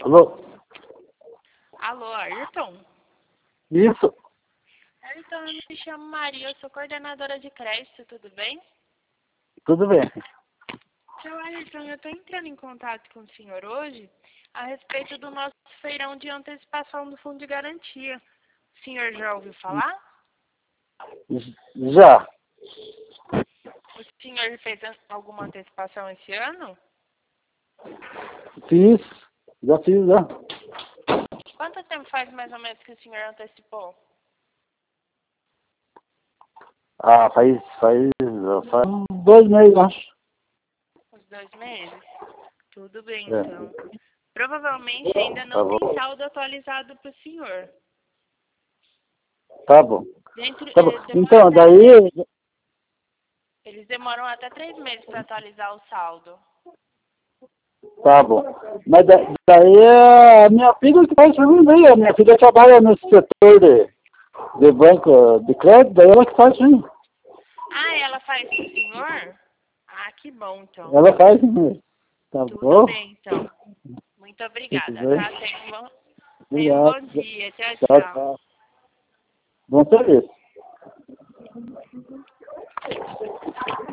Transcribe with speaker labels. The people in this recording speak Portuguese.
Speaker 1: Alô?
Speaker 2: Alô, Ayrton?
Speaker 1: Isso.
Speaker 2: Ayrton, eu me chamo Maria, eu sou coordenadora de crédito, tudo bem?
Speaker 1: Tudo bem.
Speaker 2: Seu Ayrton, eu estou entrando em contato com o senhor hoje a respeito do nosso feirão de antecipação do Fundo de Garantia. O senhor já ouviu falar?
Speaker 1: Já.
Speaker 2: O senhor fez alguma antecipação esse ano?
Speaker 1: Fiz. Já fiz, já.
Speaker 2: Quanto tempo faz mais ou menos que o senhor antecipou?
Speaker 1: Ah, faz 2 meses, acho.
Speaker 2: Uns 2 meses? Tudo bem,
Speaker 1: É.
Speaker 2: então. Provavelmente ainda
Speaker 1: Tá
Speaker 2: não
Speaker 1: bom.
Speaker 2: tem saldo atualizado para o senhor.
Speaker 1: Tá bom.
Speaker 2: Dentro,
Speaker 1: Tá bom.
Speaker 2: demora
Speaker 1: Então,
Speaker 2: até
Speaker 1: daí...
Speaker 2: Eles demoram até 3 meses para atualizar o saldo.
Speaker 1: Tá bom. Mas daí a minha filha que faz pra mim, né? A minha filha trabalha no setor de banco de crédito, daí ela que faz pra mim.
Speaker 2: Ah, ela faz pro senhor? Ah, que bom, então.
Speaker 1: Ela faz pra mim. Tá
Speaker 2: Tudo
Speaker 1: bom?
Speaker 2: bem, então. Muito
Speaker 1: Tudo
Speaker 2: obrigada,
Speaker 1: bem?
Speaker 2: tá? Tenha um
Speaker 1: Obrigado.
Speaker 2: bom dia. Tchau,
Speaker 1: Tchau,
Speaker 2: tchau.
Speaker 1: tchau. Bom serviço.